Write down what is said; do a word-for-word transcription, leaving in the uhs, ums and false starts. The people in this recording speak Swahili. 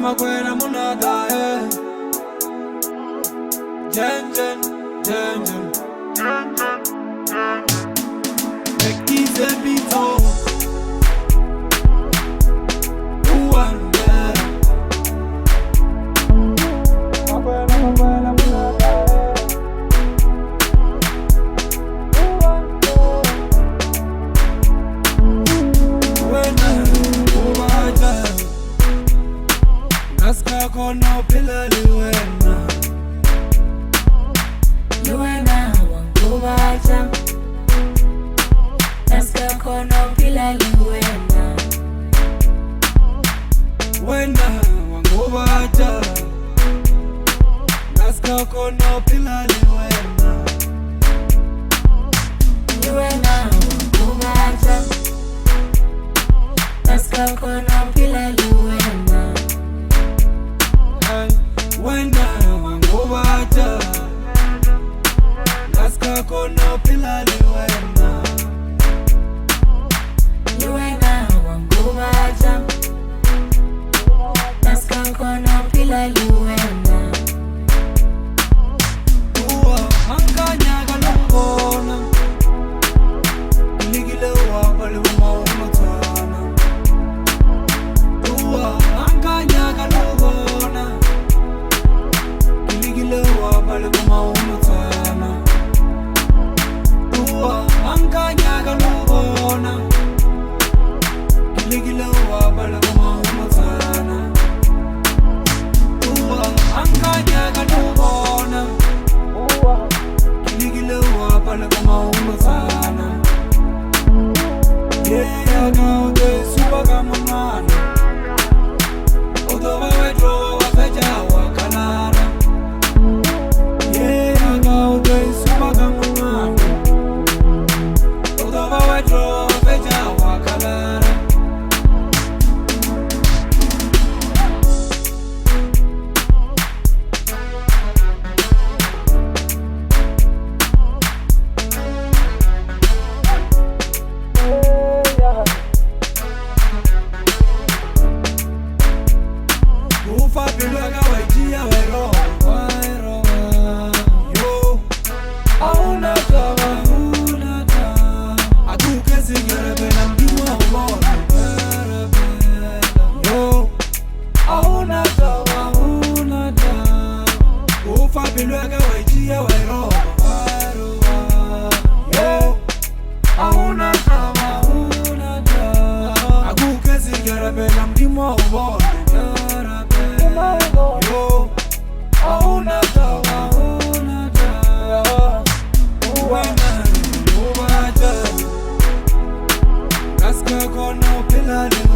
makwena munada eh. Jen jen jen jen Ekize bito Uwande Makwena makwena munada Naska kono pila liwena Liwena wangubaja Naska kono pila liwena Wena wangubaja Naska kono pila liwena Liwena wangubaja Naska kono pila liwena Wena wangubaja Naska kono pila liwena Liwena wangubaja Naska kono pila liwena Uwa anganya galongona Ligile wa bali umaumutana Uwa anganya galongona Ligile wa bali umaumutana Uwa anganya galongona Ligile wa bali umaumutana Uwa anganya galongona Ligile wa bali umaumutana Yeah, now they super gamana Odo wa wedro wa feja wa kanara Yeah, now they super gamana Odo wa wedro wa feja wa kanara Ufa piluaga wajia wero Wairo Yo Auna tawa Una tawa Atuke singerebe na mdua umona Yo Auna tawa Una tawa Ufa piluaga wajia wero Wairo Yo Auna tawa Una tawa Atuke singerebe na mdua umona Yo, auna tawa, auna tawa Wena, uwaja Naska kono pila liwena